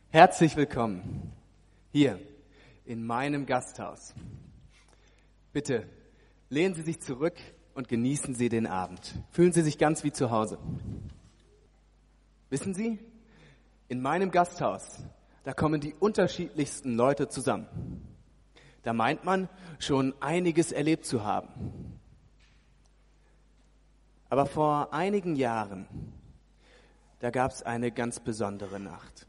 Herzlich willkommen hier in meinem Gasthaus. Bitte lehnen Sie sich zurück und genießen Sie den Abend. Fühlen Sie sich ganz wie zu Hause. Wissen Sie, in meinem Gasthaus, da kommen die unterschiedlichsten Leute zusammen. Da meint man, schon einiges erlebt zu haben. Aber vor einigen Jahren, da gab es eine ganz besondere Nacht.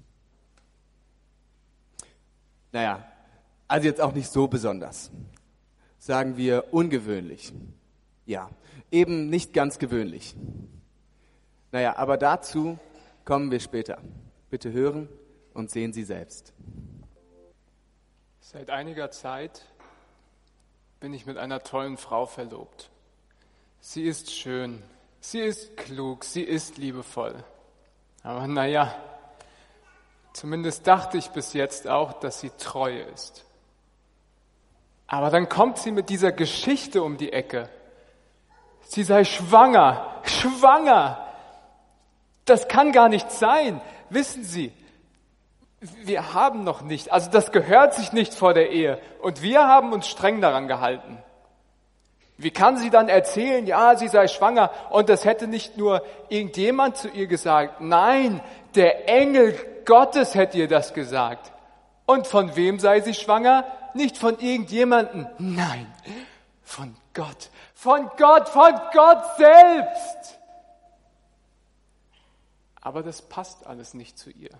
Naja, also jetzt auch nicht so besonders. Sagen wir ungewöhnlich. Ja, eben nicht ganz gewöhnlich. Naja, aber dazu kommen wir später. Bitte hören und sehen Sie selbst. Seit einiger Zeit bin ich mit einer tollen Frau verlobt. Sie ist schön, sie ist klug, sie ist liebevoll. Aber naja, zumindest dachte ich bis jetzt auch, dass sie treu ist. Aber dann kommt sie mit dieser Geschichte um die Ecke. Sie sei schwanger, schwanger. Das kann gar nicht sein. Wissen Sie, wir haben noch nicht, also das gehört sich nicht vor der Ehe. Und wir haben uns streng daran gehalten. Wie kann sie dann erzählen, ja, sie sei schwanger und das hätte nicht nur irgendjemand zu ihr gesagt. Nein, der Engel Gottes hätte ihr das gesagt. Und von wem sei sie schwanger? Nicht von irgendjemandem. Nein, von Gott. Von Gott, von Gott selbst. Aber das passt alles nicht zu ihr.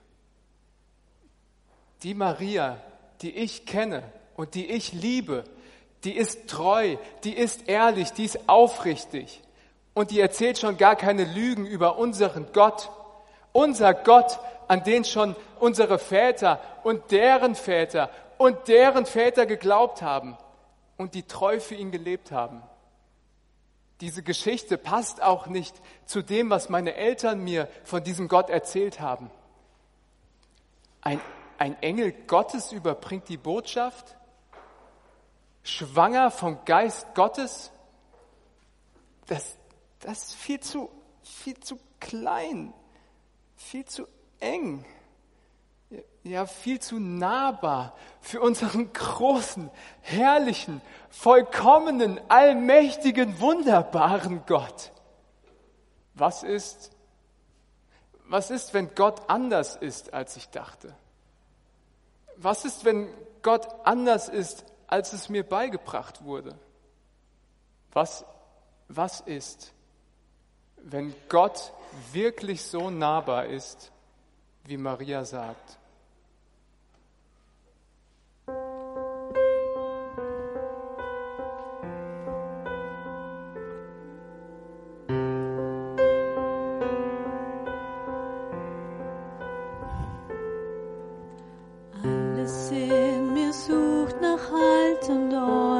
Die Maria, die ich kenne und die ich liebe, die ist treu, die ist ehrlich, die ist aufrichtig. Und die erzählt schon gar keine Lügen über unseren Gott. Unser Gott, an den schon unsere Väter und deren Väter geglaubt haben und die treu für ihn gelebt haben. Diese Geschichte passt auch nicht zu dem, was meine Eltern mir von diesem Gott erzählt haben. Ein Engel Gottes überbringt die Botschaft, schwanger vom Geist Gottes. Das ist viel zu klein, viel zu eng, ja viel zu nahbar für unseren großen, herrlichen, vollkommenen, allmächtigen, wunderbaren Gott. Was ist, wenn Gott anders ist, als ich dachte? Was ist, wenn Gott anders ist, als es mir beigebracht wurde? Was ist, wenn Gott wirklich so nahbar ist, wie Maria sagt? Alles in mir sucht nach Halt und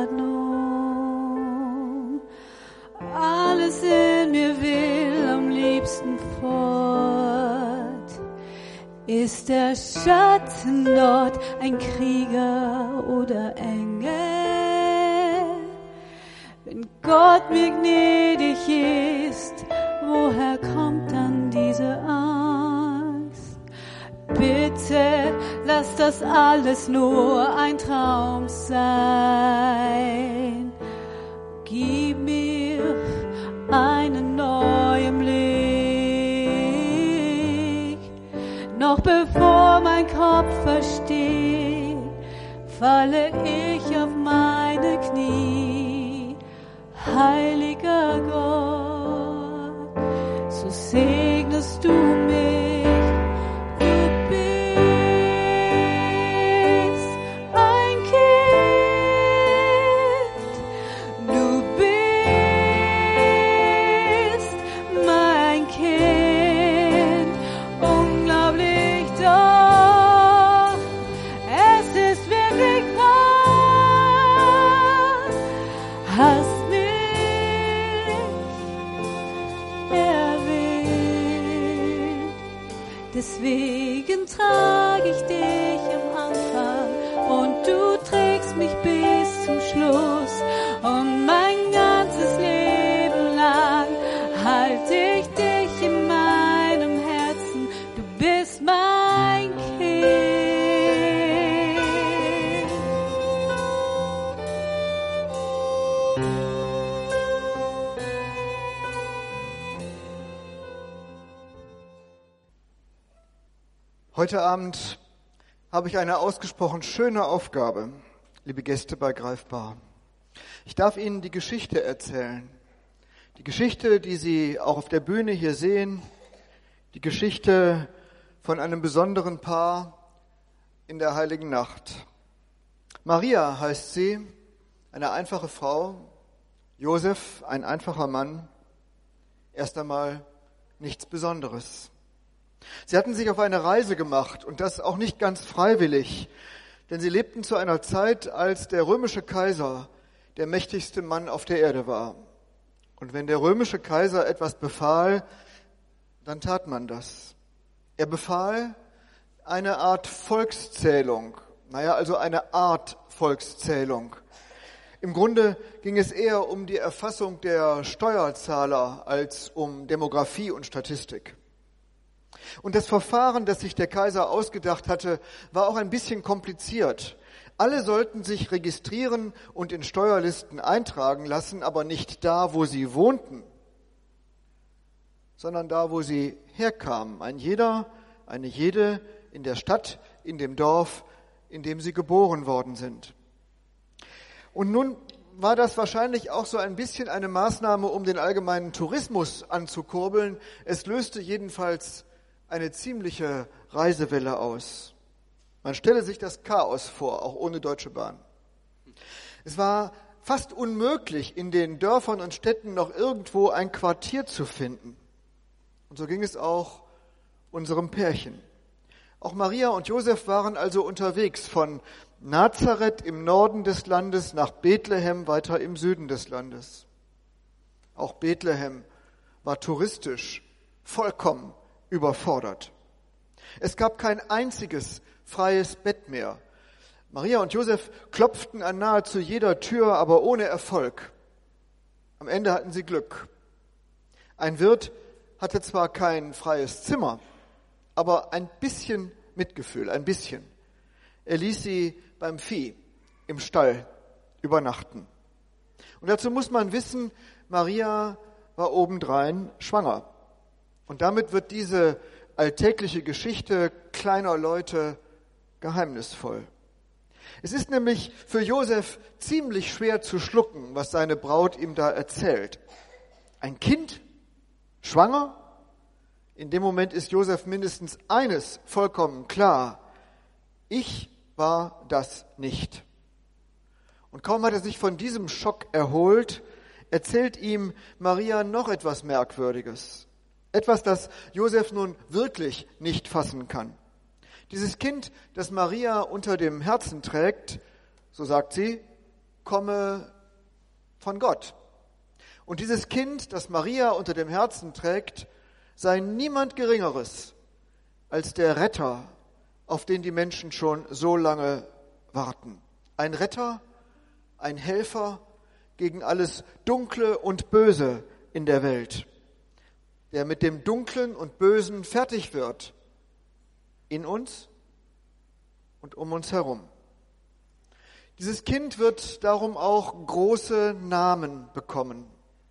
Ordnung. Alles in mir will am liebsten fort. Ist der Schatten dort ein Krieger oder Engel? Wenn Gott mir gnädig ist, woher kommt dann diese Angst? Bitte lass das alles nur ein Traum sein. Gib mir einen neuen Blick. Noch bevor mein Kopf versteht, falle ich auf meine Knie. Heiliger Gott, so segnest du mich. Deswegen trage ich dich am Anfang und du trägst mich bis zum Schluss. Und mein ganzes Leben lang halte ich dich in meinem Herzen. Du bist mein Kind. Heute Abend habe ich eine ausgesprochen schöne Aufgabe, liebe Gäste bei Greifbar. Ich darf Ihnen die Geschichte erzählen. Die Geschichte, die Sie auch auf der Bühne hier sehen, die Geschichte von einem besonderen Paar in der Heiligen Nacht. Maria heißt sie, eine einfache Frau, Josef, ein einfacher Mann, erst einmal nichts Besonderes. Sie hatten sich auf eine Reise gemacht und das auch nicht ganz freiwillig, denn sie lebten zu einer Zeit, als der römische Kaiser der mächtigste Mann auf der Erde war. Und wenn der römische Kaiser etwas befahl, dann tat man das. Er befahl eine Art Volkszählung, also eine Art Volkszählung. Im Grunde ging es eher um die Erfassung der Steuerzahler als um Demografie und Statistik. Und das Verfahren, das sich der Kaiser ausgedacht hatte, war auch ein bisschen kompliziert. Alle sollten sich registrieren und in Steuerlisten eintragen lassen, aber nicht da, wo sie wohnten, sondern da, wo sie herkamen. Ein jeder, eine jede in der Stadt, in dem Dorf, in dem sie geboren worden sind. Und nun war das wahrscheinlich auch so ein bisschen eine Maßnahme, um den allgemeinen Tourismus anzukurbeln. Es löste jedenfalls eine ziemliche Reisewelle aus. Man stelle sich das Chaos vor, auch ohne Deutsche Bahn. Es war fast unmöglich, in den Dörfern und Städten noch irgendwo ein Quartier zu finden. Und so ging es auch unserem Pärchen. Auch Maria und Josef waren also unterwegs von Nazareth im Norden des Landes nach Bethlehem weiter im Süden des Landes. Auch Bethlehem war touristisch vollkommen überfordert. Es gab kein einziges freies Bett mehr. Maria und Josef klopften an nahezu jeder Tür, aber ohne Erfolg. Am Ende hatten sie Glück. Ein Wirt hatte zwar kein freies Zimmer, aber ein bisschen Mitgefühl, ein bisschen. Er ließ sie beim Vieh im Stall übernachten. Und dazu muss man wissen, Maria war obendrein schwanger. Und damit wird diese alltägliche Geschichte kleiner Leute geheimnisvoll. Es ist nämlich für Josef ziemlich schwer zu schlucken, was seine Braut ihm da erzählt. Ein Kind? Schwanger? In dem Moment ist Josef mindestens eines vollkommen klar. Ich war das nicht. Und kaum hat er sich von diesem Schock erholt, erzählt ihm Maria noch etwas Merkwürdiges. Etwas, das Josef nun wirklich nicht fassen kann. Dieses Kind, das Maria unter dem Herzen trägt, so sagt sie, komme von Gott. Und dieses Kind, das Maria unter dem Herzen trägt, sei niemand Geringeres als der Retter, auf den die Menschen schon so lange warten. Ein Retter, ein Helfer gegen alles Dunkle und Böse in der Welt, der mit dem Dunklen und Bösen fertig wird, in uns und um uns herum. Dieses Kind wird darum auch große Namen bekommen.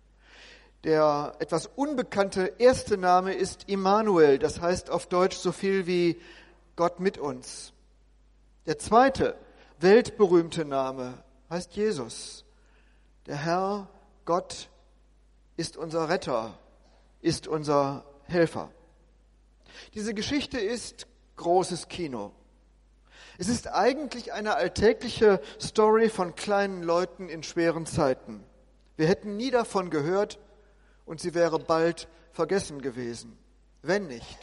Der etwas unbekannte erste Name ist Immanuel, das heißt auf Deutsch so viel wie Gott mit uns. Der zweite, weltberühmte Name heißt Jesus. Der Herr, Gott, ist unser Retter, ist unser Helfer. Diese Geschichte ist großes Kino. Es ist eigentlich eine alltägliche Story von kleinen Leuten in schweren Zeiten. Wir hätten nie davon gehört und sie wäre bald vergessen gewesen. Wenn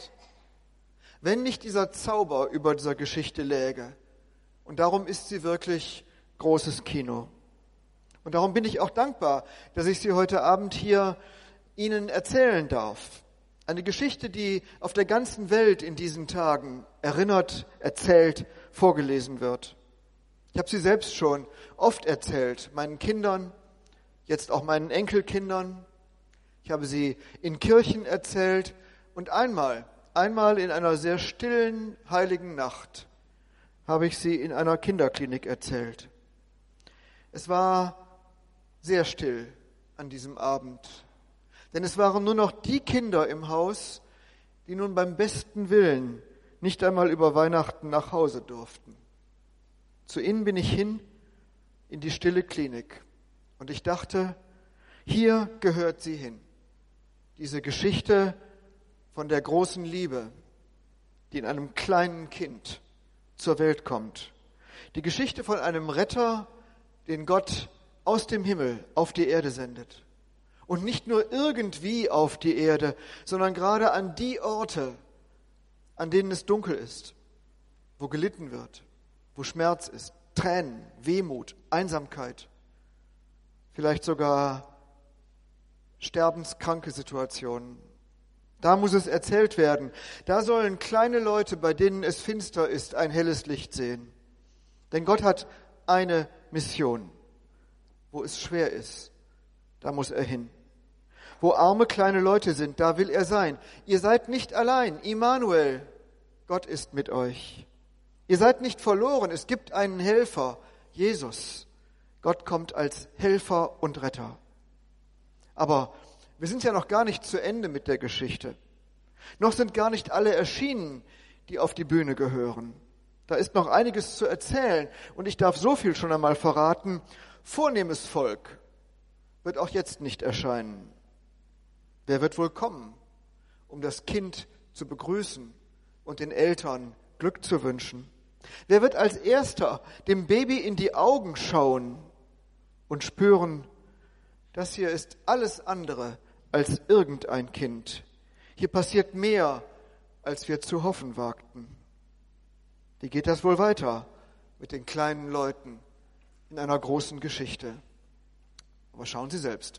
nicht dieser Zauber über dieser Geschichte läge. Und darum ist sie wirklich großes Kino. Und darum bin ich auch dankbar, dass ich sie heute Abend hier Ihnen erzählen darf. Eine Geschichte, die auf der ganzen Welt in diesen Tagen erinnert, erzählt, vorgelesen wird. Ich habe sie selbst schon oft erzählt, meinen Kindern, jetzt auch meinen Enkelkindern. Ich habe sie in Kirchen erzählt und einmal in einer sehr stillen, heiligen Nacht habe ich sie in einer Kinderklinik erzählt. Es war sehr still an diesem Abend, denn es waren nur noch die Kinder im Haus, die nun beim besten Willen nicht einmal über Weihnachten nach Hause durften. Zu ihnen bin ich hin in die stille Klinik und ich dachte, hier gehört sie hin. Diese Geschichte von der großen Liebe, die in einem kleinen Kind zur Welt kommt. Die Geschichte von einem Retter, den Gott aus dem Himmel auf die Erde sendet. Und nicht nur irgendwie auf die Erde, sondern gerade an die Orte, an denen es dunkel ist, wo gelitten wird, wo Schmerz ist, Tränen, Wehmut, Einsamkeit, vielleicht sogar sterbenskranke Situationen. Da muss es erzählt werden. Da sollen kleine Leute, bei denen es finster ist, ein helles Licht sehen. Denn Gott hat eine Mission. Wo es schwer ist, da muss er hin. Wo arme kleine Leute sind, da will er sein. Ihr seid nicht allein. Immanuel, Gott ist mit euch. Ihr seid nicht verloren. Es gibt einen Helfer, Jesus. Gott kommt als Helfer und Retter. Aber wir sind ja noch gar nicht zu Ende mit der Geschichte. Noch sind gar nicht alle erschienen, die auf die Bühne gehören. Da ist noch einiges zu erzählen. Und ich darf so viel schon einmal verraten. Vornehmes Volk wird auch jetzt nicht erscheinen. Wer wird wohl kommen, um das Kind zu begrüßen und den Eltern Glück zu wünschen? Wer wird als Erster dem Baby in die Augen schauen und spüren, das hier ist alles andere als irgendein Kind. Hier passiert mehr, als wir zu hoffen wagten. Wie geht das wohl weiter mit den kleinen Leuten in einer großen Geschichte? Aber schauen Sie selbst.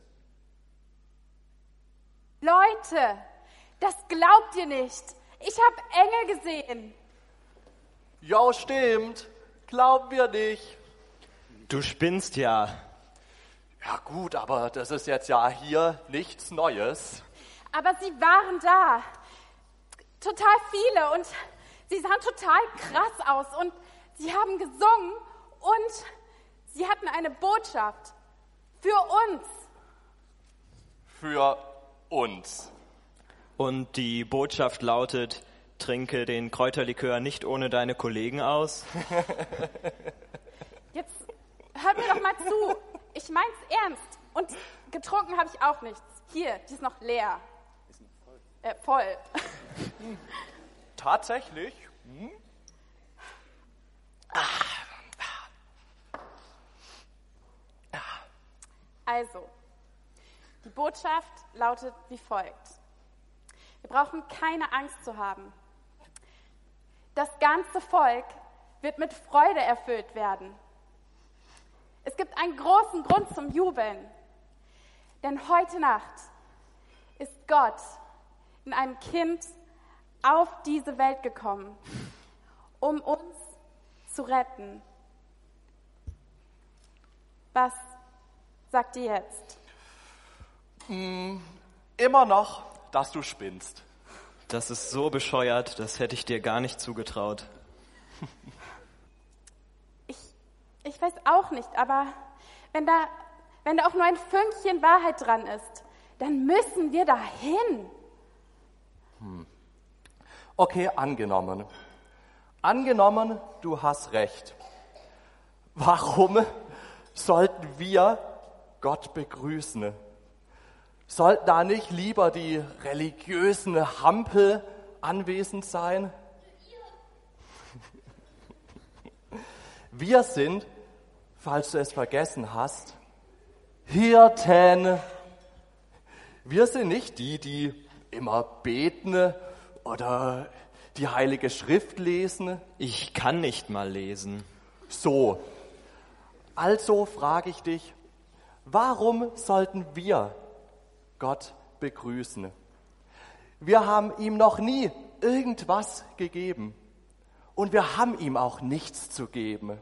Leute, das glaubt ihr nicht. Ich habe Engel gesehen. Ja, stimmt. Glauben wir nicht. Du spinnst ja. Ja gut, aber das ist jetzt ja hier nichts Neues. Aber sie waren da. Total viele und sie sahen total krass aus und sie haben gesungen und sie hatten eine Botschaft für uns. Für uns. Und die Botschaft lautet, trinke den Kräuterlikör nicht ohne deine Kollegen aus. Jetzt hört mir doch mal zu. Ich mein's ernst. Und getrunken habe ich auch nichts. Hier, die ist noch leer. Voll. Tatsächlich? Also, die Botschaft lautet wie folgt. Wir brauchen keine Angst zu haben. Das ganze Volk wird mit Freude erfüllt werden. Es gibt einen großen Grund zum Jubeln. Denn heute Nacht ist Gott in einem Kind auf diese Welt gekommen, um uns zu retten. Was sagt ihr jetzt? Immer noch, dass du spinnst. Das ist so bescheuert, das hätte ich dir gar nicht zugetraut. Ich weiß auch nicht, aber wenn da auch nur ein Fünkchen Wahrheit dran ist, dann müssen wir dahin. Okay, angenommen. Angenommen, du hast recht. Warum sollten wir Gott begrüßen? Sollten da nicht lieber die religiösen Hampel anwesend sein? Wir sind, falls du es vergessen hast, Hirten. Wir sind nicht die, die immer beten oder die Heilige Schrift lesen. Ich kann nicht mal lesen. So, also frage ich dich, warum sollten wir Gott begrüßen? Wir haben ihm noch nie irgendwas gegeben und wir haben ihm auch nichts zu geben.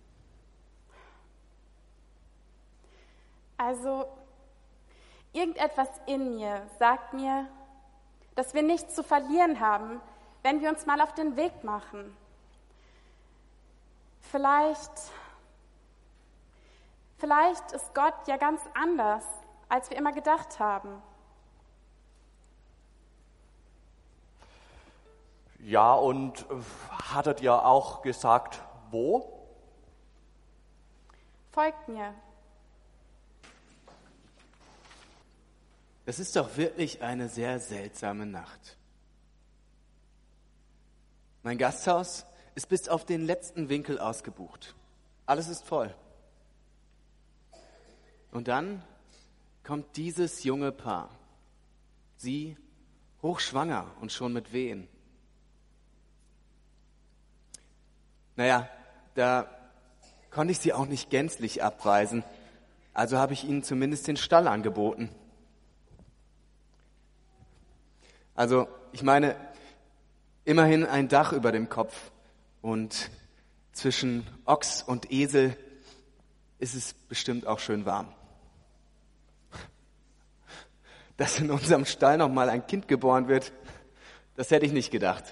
Also, irgendetwas in mir sagt mir, dass wir nichts zu verlieren haben, wenn wir uns mal auf den Weg machen. Vielleicht ist Gott ja ganz anders, als wir immer gedacht haben. Ja, und hattet ihr auch gesagt, wo? Folgt mir. Das ist doch wirklich eine sehr seltsame Nacht. Mein Gasthaus ist bis auf den letzten Winkel ausgebucht. Alles ist voll. Und dann kommt dieses junge Paar. Sie hochschwanger und schon mit Wehen. Naja, da konnte ich sie auch nicht gänzlich abweisen. Also habe ich ihnen zumindest den Stall angeboten. Also, ich meine, immerhin ein Dach über dem Kopf und zwischen Ochs und Esel ist es bestimmt auch schön warm. Dass in unserem Stall noch mal ein Kind geboren wird, das hätte ich nicht gedacht.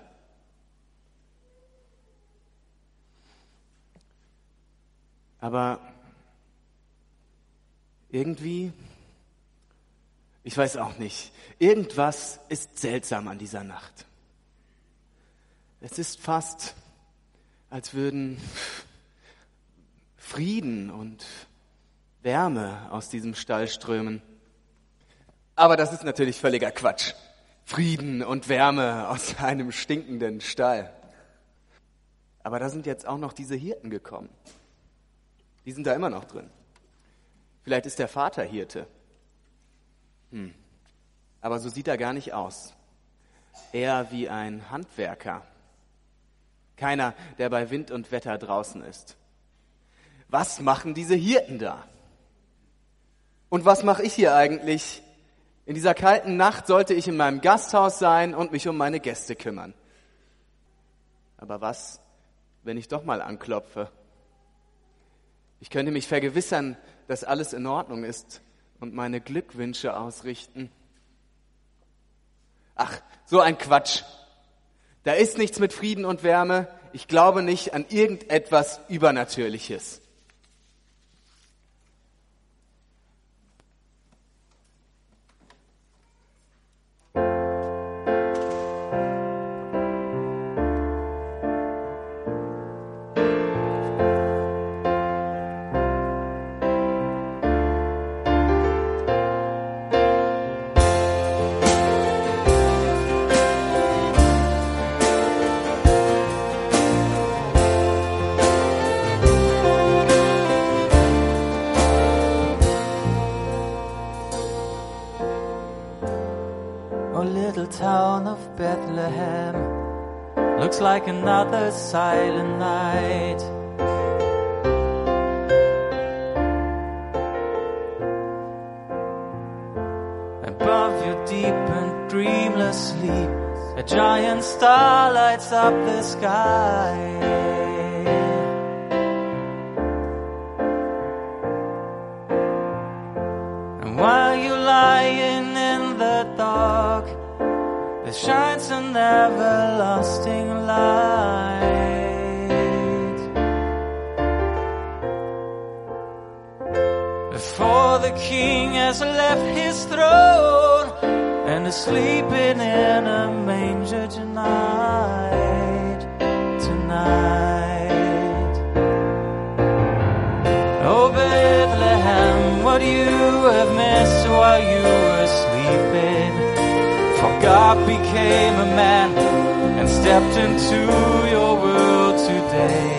Aber irgendwie, ich weiß auch nicht, irgendwas ist seltsam an dieser Nacht. Es ist fast, als würden Frieden und Wärme aus diesem Stall strömen. Aber das ist natürlich völliger Quatsch. Frieden und Wärme aus einem stinkenden Stall. Aber da sind jetzt auch noch diese Hirten gekommen. Die sind da immer noch drin. Vielleicht ist der Vater Hirte. Aber so sieht er gar nicht aus. Eher wie ein Handwerker. Keiner, der bei Wind und Wetter draußen ist. Was machen diese Hirten da? Und was mache ich hier eigentlich? In dieser kalten Nacht sollte ich in meinem Gasthaus sein und mich um meine Gäste kümmern. Aber was, wenn ich doch mal anklopfe? Ich könnte mich vergewissern, dass alles in Ordnung ist und meine Glückwünsche ausrichten. Ach, so ein Quatsch. Da ist nichts mit Frieden und Wärme. Ich glaube nicht an irgendetwas Übernatürliches. Town of Bethlehem looks like another silent night. Above your deep and dreamless sleep, a giant star lights up the sky. And while you're lying in the dark, there shines an everlasting light. Before the King has left his throne and is sleeping in a manger tonight. Oh Bethlehem, what you have missed while you were sleeping. For God became a man and stepped into your world today.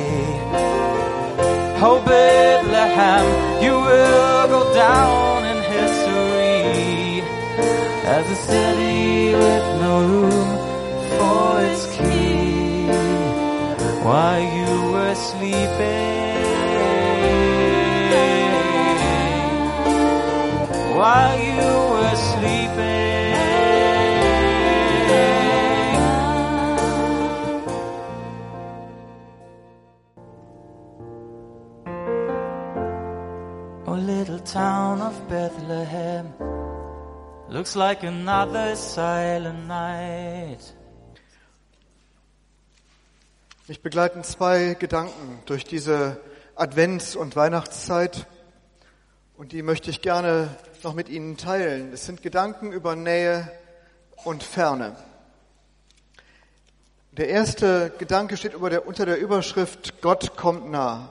Oh Bethlehem, you will go down in history as a city with no room for its king. While you were sleeping, while you were sleeping. Little town of Bethlehem looks like another silent night. Mich begleiten zwei Gedanken durch diese Advents- und Weihnachtszeit und die möchte ich gerne noch mit Ihnen teilen. Es sind Gedanken über Nähe und Ferne. Der erste Gedanke steht unter der Überschrift Gott kommt nah.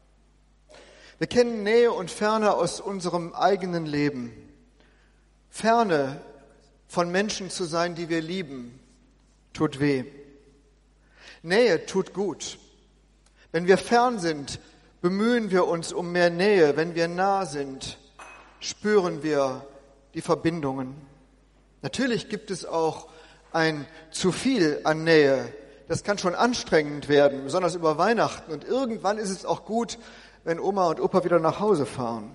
Wir kennen Nähe und Ferne aus unserem eigenen Leben. Ferne von Menschen zu sein, die wir lieben, tut weh. Nähe tut gut. Wenn wir fern sind, bemühen wir uns um mehr Nähe. Wenn wir nah sind, spüren wir die Verbindungen. Natürlich gibt es auch ein zu viel an Nähe. Das kann schon anstrengend werden, besonders über Weihnachten. Und irgendwann ist es auch gut, wenn Oma und Opa wieder nach Hause fahren.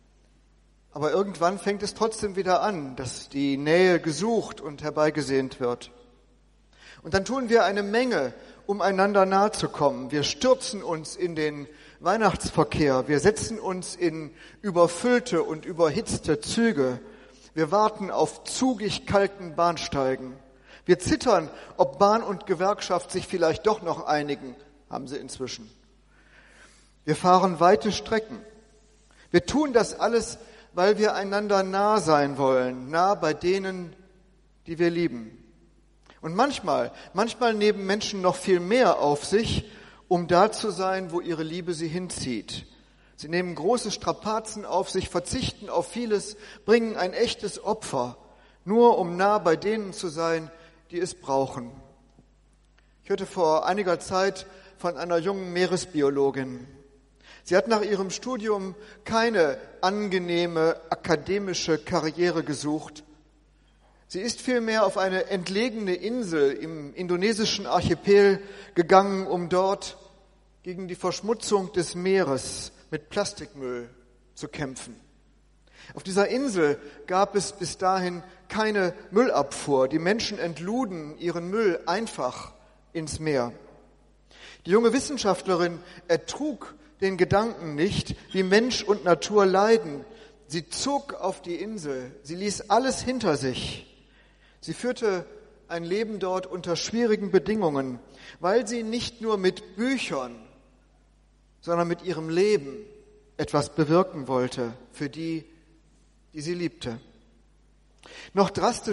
Aber irgendwann fängt es trotzdem wieder an, dass die Nähe gesucht und herbeigesehnt wird. Und dann tun wir eine Menge, um einander nahe zu kommen. Wir stürzen uns in den Weihnachtsverkehr. Wir setzen uns in überfüllte und überhitzte Züge. Wir warten auf zugig kalten Bahnsteigen. Wir zittern, ob Bahn und Gewerkschaft sich vielleicht doch noch einigen, haben sie inzwischen. Wir fahren weite Strecken. Wir tun das alles, weil wir einander nah sein wollen, nah bei denen, die wir lieben. Und manchmal nehmen Menschen noch viel mehr auf sich, um da zu sein, wo ihre Liebe sie hinzieht. Sie nehmen große Strapazen auf sich, verzichten auf vieles, bringen ein echtes Opfer, nur um nah bei denen zu sein, die es brauchen. Ich hörte vor einiger Zeit von einer jungen Meeresbiologin. Sie hat nach ihrem Studium keine angenehme akademische Karriere gesucht. Sie ist vielmehr auf eine entlegene Insel im indonesischen Archipel gegangen, um dort gegen die Verschmutzung des Meeres mit Plastikmüll zu kämpfen. Auf dieser Insel gab es bis dahin keine Müllabfuhr. Die Menschen entluden ihren Müll einfach ins Meer. Die junge Wissenschaftlerin ertrug den Gedanken nicht, wie Mensch und Natur leiden. Sie zog auf die Insel, sie ließ alles hinter sich. Sie führte ein Leben dort unter schwierigen Bedingungen, weil sie nicht nur mit Büchern, sondern mit ihrem Leben etwas bewirken wollte für die, die sie liebte. Noch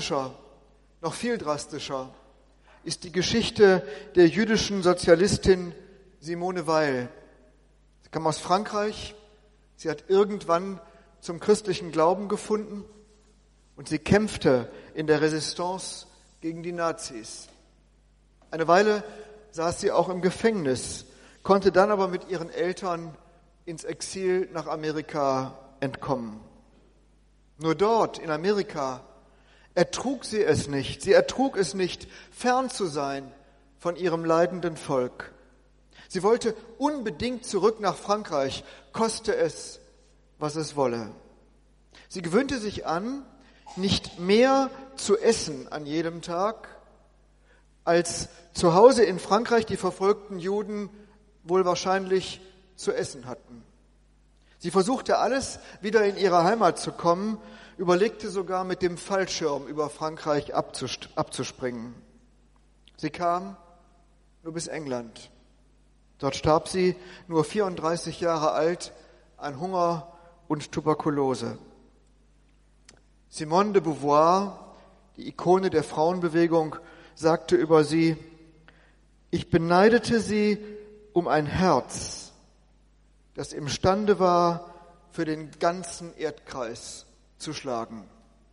viel drastischer ist die Geschichte der jüdischen Sozialistin Simone Weil. Sie kam aus Frankreich, sie hat irgendwann zum christlichen Glauben gefunden und sie kämpfte in der Resistance gegen die Nazis. Eine Weile saß sie auch im Gefängnis, konnte dann aber mit ihren Eltern ins Exil nach Amerika entkommen. Nur dort, in Amerika, ertrug sie es nicht. Sie ertrug es nicht, fern zu sein von ihrem leidenden Volk. Sie wollte unbedingt zurück nach Frankreich, koste es, was es wolle. Sie gewöhnte sich an, nicht mehr zu essen an jedem Tag, als zu Hause in Frankreich die verfolgten Juden wohl wahrscheinlich zu essen hatten. Sie versuchte alles, wieder in ihre Heimat zu kommen, überlegte sogar mit dem Fallschirm über Frankreich abzuspringen. Sie kam nur bis England. Dort starb sie, nur 34 Jahre alt, an Hunger und Tuberkulose. Simone de Beauvoir, die Ikone der Frauenbewegung, sagte über sie: Ich beneidete sie um ein Herz, das imstande war, für den ganzen Erdkreis zu schlagen.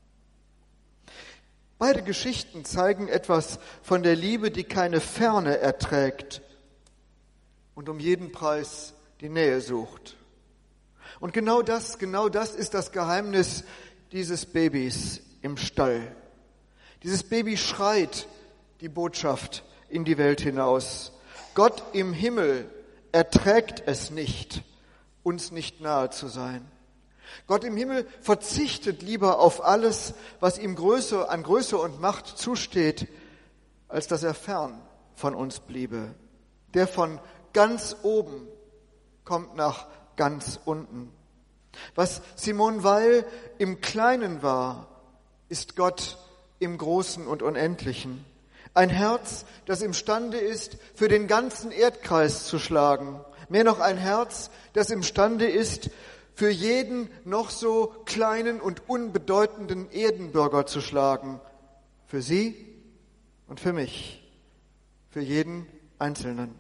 Beide Geschichten zeigen etwas von der Liebe, die keine Ferne erträgt und um jeden Preis die Nähe sucht. Und genau das ist das Geheimnis dieses Babys im Stall. Dieses Baby schreit die Botschaft in die Welt hinaus. Gott im Himmel erträgt es nicht, uns nicht nahe zu sein. Gott im Himmel verzichtet lieber auf alles, was ihm an Größe und Macht zusteht, als dass er fern von uns bliebe. Der von ganz oben kommt nach ganz unten. Was Simone Weil im Kleinen war, ist Gott im Großen und Unendlichen. Ein Herz, das imstande ist, für den ganzen Erdkreis zu schlagen. Mehr noch ein Herz, das imstande ist, für jeden noch so kleinen und unbedeutenden Erdenbürger zu schlagen. Für Sie und für mich. für jeden Einzelnen.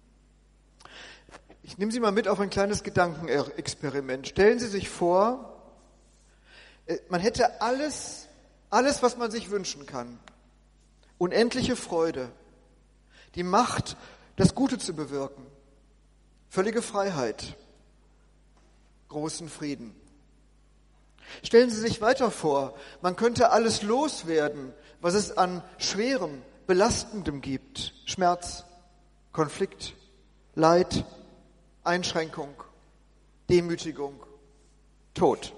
Ich nehme Sie mal mit auf ein kleines Gedankenexperiment. Stellen Sie sich vor, man hätte alles, was man sich wünschen kann. Unendliche Freude, die Macht, das Gute zu bewirken, völlige Freiheit, großen Frieden. Stellen Sie sich weiter vor, man könnte alles loswerden, was es an Schwerem, Belastendem gibt. Schmerz, Konflikt, Leid, Einschränkung, Demütigung, Tod.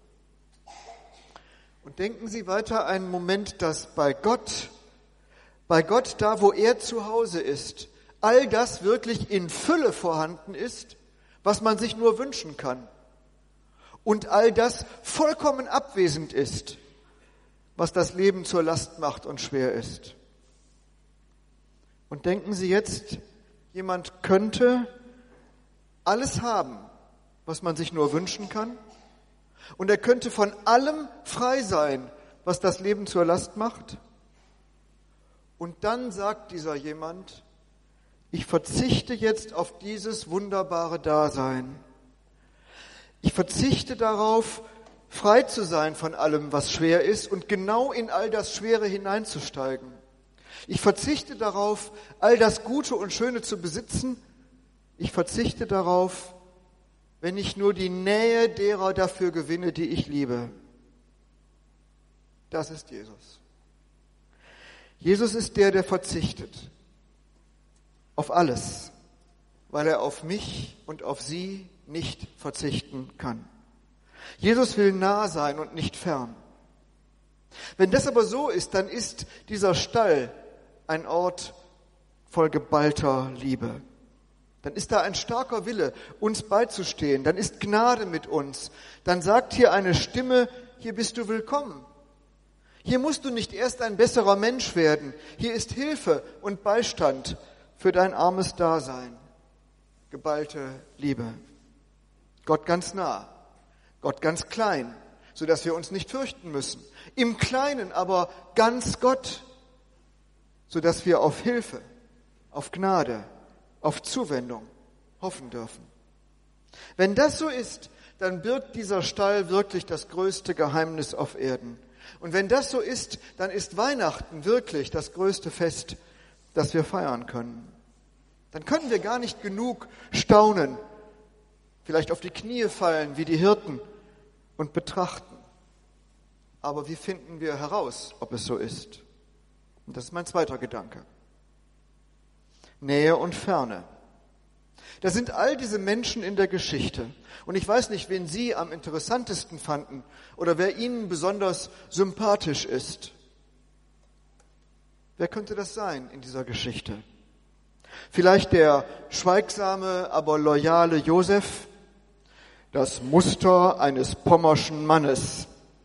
Und denken Sie weiter einen Moment, dass bei Gott, da wo er zu Hause ist, all das wirklich in Fülle vorhanden ist, was man sich nur wünschen kann. Und all das vollkommen abwesend ist, was das Leben zur Last macht und schwer ist. Und denken Sie jetzt, jemand könnte alles haben, was man sich nur wünschen kann, und er könnte von allem frei sein, was das Leben zur Last macht. Und dann sagt dieser jemand, ich verzichte jetzt auf dieses wunderbare Dasein. Ich verzichte darauf, frei zu sein von allem, was schwer ist, und genau in all das Schwere hineinzusteigen. Ich verzichte darauf, all das Gute und Schöne zu besitzen. Ich verzichte darauf, wenn ich nur die Nähe derer dafür gewinne, die ich liebe. Das ist Jesus. Jesus ist der verzichtet auf alles, weil er auf mich und auf Sie nicht verzichten kann. Jesus will nah sein und nicht fern. Wenn das aber so ist, dann ist dieser Stall ein Ort voll geballter Liebe. Dann ist da ein starker Wille, uns beizustehen. Dann ist Gnade mit uns. Dann sagt hier eine Stimme, hier bist du willkommen. Hier musst du nicht erst ein besserer Mensch werden. Hier ist Hilfe und Beistand für dein armes Dasein. Geballte Liebe. Gott ganz nah, Gott ganz klein, sodass wir uns nicht fürchten müssen. Im Kleinen aber ganz Gott, sodass wir auf Hilfe, auf Gnade, auf Zuwendung hoffen dürfen. Wenn das so ist, dann birgt dieser Stall wirklich das größte Geheimnis auf Erden. Und wenn das so ist, dann ist Weihnachten wirklich das größte Fest, das wir feiern können. Dann können wir gar nicht genug staunen, vielleicht auf die Knie fallen wie die Hirten und betrachten. Aber wie finden wir heraus, ob es so ist? Und das ist mein zweiter Gedanke. Nähe und Ferne. Da sind all diese Menschen in der Geschichte. Und ich weiß nicht, wen Sie am interessantesten fanden oder wer Ihnen besonders sympathisch ist. Wer könnte das sein in dieser Geschichte? Vielleicht der schweigsame, aber loyale Josef, das Muster eines pommerschen Mannes.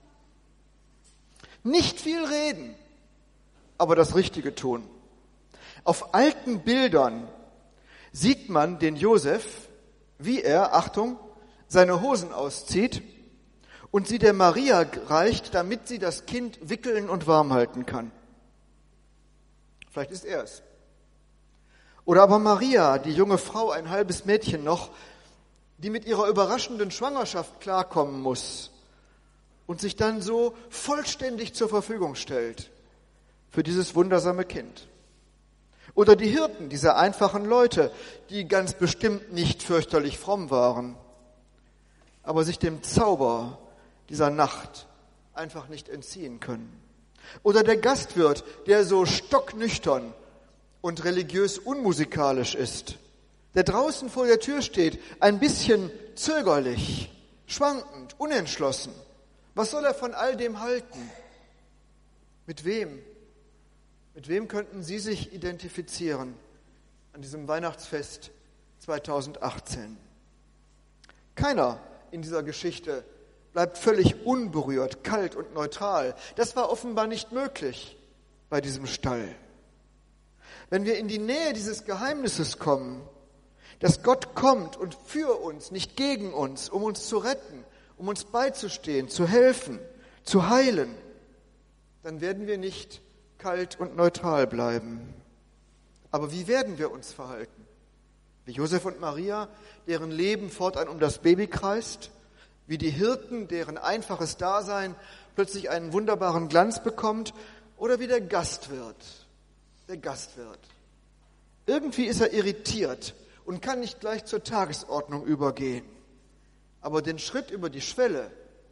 Nicht viel reden, aber das Richtige tun. Auf alten Bildern sieht man den Josef, wie er, Achtung, seine Hosen auszieht und sie der Maria reicht, damit sie das Kind wickeln und warm halten kann. Vielleicht ist er es. Oder aber Maria, die junge Frau, ein halbes Mädchen noch, die mit ihrer überraschenden Schwangerschaft klarkommen muss und sich dann so vollständig zur Verfügung stellt für dieses wundersame Kind. Oder die Hirten, diese einfachen Leute, die ganz bestimmt nicht fürchterlich fromm waren, aber sich dem Zauber dieser Nacht einfach nicht entziehen können. Oder der Gastwirt, der so stocknüchtern und religiös unmusikalisch ist, der draußen vor der Tür steht, ein bisschen zögerlich, schwankend, unentschlossen. Was soll er von all dem halten? Mit wem? Mit wem könnten Sie sich identifizieren an diesem Weihnachtsfest 2018? Keiner in dieser Geschichte bleibt völlig unberührt, kalt und neutral. Das war offenbar nicht möglich bei diesem Stall. Wenn wir in die Nähe dieses Geheimnisses kommen, dass Gott kommt und für uns, nicht gegen uns, um uns zu retten, um uns beizustehen, zu helfen, zu heilen, dann werden wir nicht kalt und neutral bleiben. Aber wie werden wir uns verhalten? Wie Josef und Maria, deren Leben fortan um das Baby kreist? Wie die Hirten, deren einfaches Dasein plötzlich einen wunderbaren Glanz bekommt? Oder wie der Gastwirt? Der Gastwirt. Irgendwie ist er irritiert und kann nicht gleich zur Tagesordnung übergehen. Aber den Schritt über die Schwelle,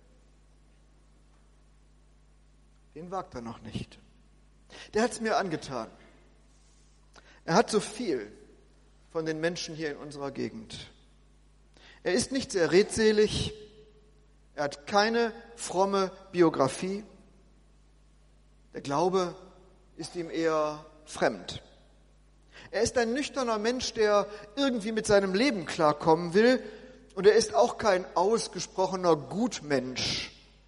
den wagt er noch nicht. Der hat es mir angetan. Er hat so viel von den Menschen hier in unserer Gegend. Er ist nicht sehr redselig, er hat keine fromme Biografie. Der Glaube ist ihm eher fremd. Er ist ein nüchterner Mensch, der irgendwie mit seinem Leben klarkommen will, und er ist auch kein ausgesprochener Gutmensch.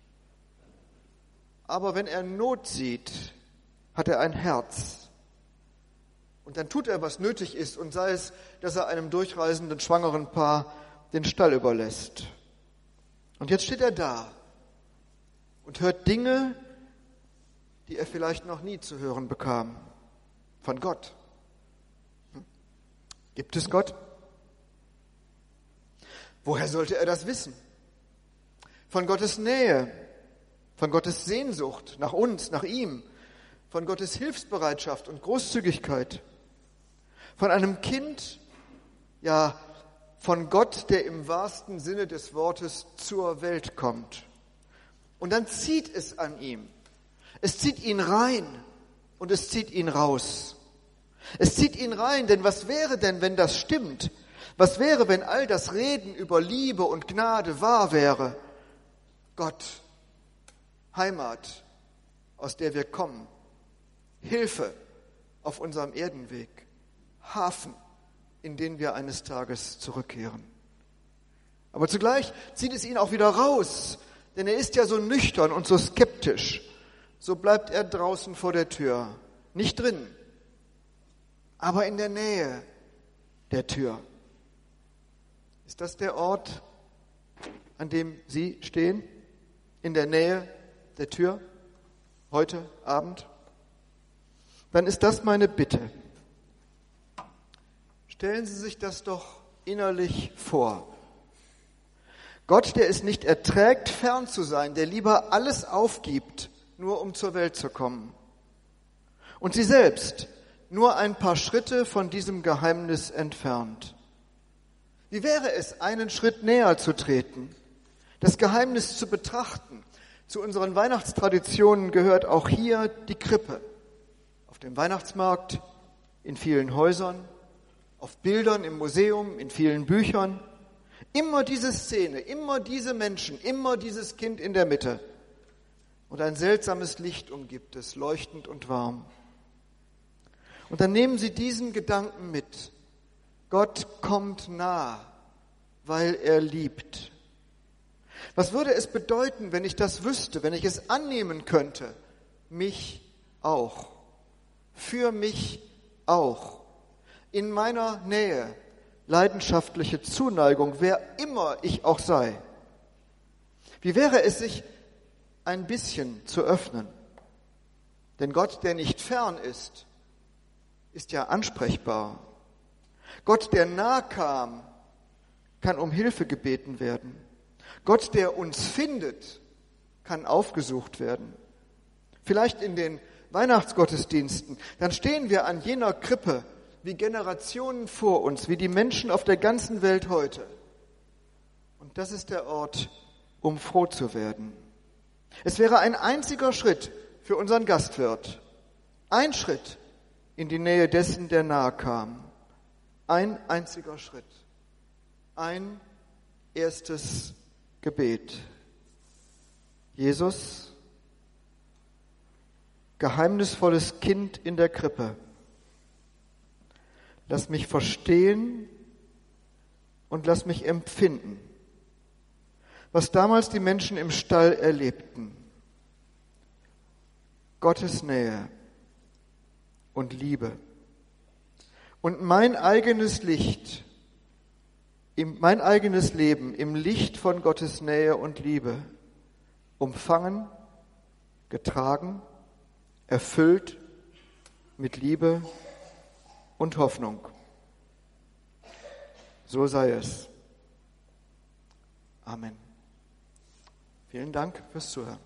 Aber wenn er Not sieht, hat er ein Herz. Und dann tut er, was nötig ist, und sei es, dass er einem durchreisenden schwangeren Paar den Stall überlässt. Und jetzt steht er da und hört Dinge, die er vielleicht noch nie zu hören bekam. Von Gott. Gibt es Gott? Woher sollte er das wissen? Von Gottes Nähe, von Gottes Sehnsucht nach uns, nach ihm, von Gottes Hilfsbereitschaft und Großzügigkeit, von einem Kind, ja, von Gott, der im wahrsten Sinne des Wortes zur Welt kommt. Und dann zieht es an ihm. Es zieht ihn rein und es zieht ihn raus. Es zieht ihn rein, denn was wäre denn, wenn das stimmt? Was wäre, wenn all das Reden über Liebe und Gnade wahr wäre? Gott, Heimat, aus der wir kommen, Hilfe auf unserem Erdenweg, Hafen, in den wir eines Tages zurückkehren. Aber zugleich zieht es ihn auch wieder raus, denn er ist ja so nüchtern und so skeptisch. So bleibt er draußen vor der Tür, nicht drin, aber in der Nähe der Tür. Ist das der Ort, an dem Sie stehen? In der Nähe der Tür? Heute Abend? Dann ist das meine Bitte. Stellen Sie sich das doch innerlich vor. Gott, der es nicht erträgt, fern zu sein, der lieber alles aufgibt, nur um zur Welt zu kommen. Und Sie selbst, nur ein paar Schritte von diesem Geheimnis entfernt. Wie wäre es, einen Schritt näher zu treten, das Geheimnis zu betrachten? Zu unseren Weihnachtstraditionen gehört auch hier die Krippe. Auf dem Weihnachtsmarkt, in vielen Häusern, auf Bildern im Museum, in vielen Büchern. Immer diese Szene, immer diese Menschen, immer dieses Kind in der Mitte. Und ein seltsames Licht umgibt es, leuchtend und warm. Und dann nehmen Sie diesen Gedanken mit. Gott kommt nah, weil er liebt. Was würde es bedeuten, wenn ich das wüsste, wenn ich es annehmen könnte? Mich auch. Für mich auch. In meiner Nähe. Leidenschaftliche Zuneigung, wer immer ich auch sei. Wie wäre es, sich ein bisschen zu öffnen? Denn Gott, der nicht fern ist, ist ja ansprechbar. Gott, der nah kam, kann um Hilfe gebeten werden. Gott, der uns findet, kann aufgesucht werden. Vielleicht in den Weihnachtsgottesdiensten, dann stehen wir an jener Krippe, wie Generationen vor uns, wie die Menschen auf der ganzen Welt heute. Und das ist der Ort, um froh zu werden. Es wäre ein einziger Schritt für unseren Gastwirt. Ein Schritt in die Nähe dessen, der nahe kam. Ein einziger Schritt. Ein erstes Gebet. Jesus, geheimnisvolles Kind in der Krippe. Lass mich verstehen und lass mich empfinden, was damals die Menschen im Stall erlebten. Gottes Nähe und Liebe. Und mein eigenes Licht, mein eigenes Leben im Licht von Gottes Nähe und Liebe, umfangen, getragen, erfüllt mit Liebe und Hoffnung. So sei es. Amen. Vielen Dank fürs Zuhören.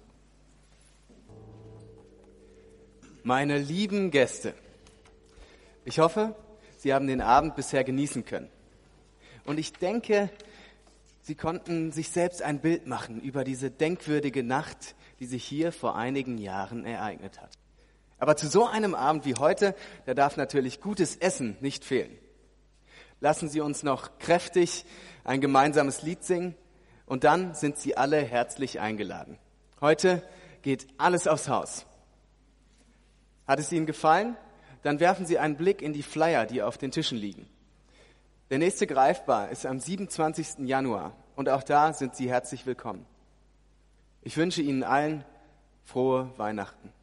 Meine lieben Gäste, ich hoffe, Sie haben den Abend bisher genießen können. Und ich denke, Sie konnten sich selbst ein Bild machen über diese denkwürdige Nacht, die sich hier vor einigen Jahren ereignet hat. Aber zu so einem Abend wie heute, da darf natürlich gutes Essen nicht fehlen. Lassen Sie uns noch kräftig ein gemeinsames Lied singen und dann sind Sie alle herzlich eingeladen. Heute geht alles aufs Haus. Hat es Ihnen gefallen? Dann werfen Sie einen Blick in die Flyer, die auf den Tischen liegen. Der nächste Greifbar ist am 27. Januar und auch da sind Sie herzlich willkommen. Ich wünsche Ihnen allen frohe Weihnachten.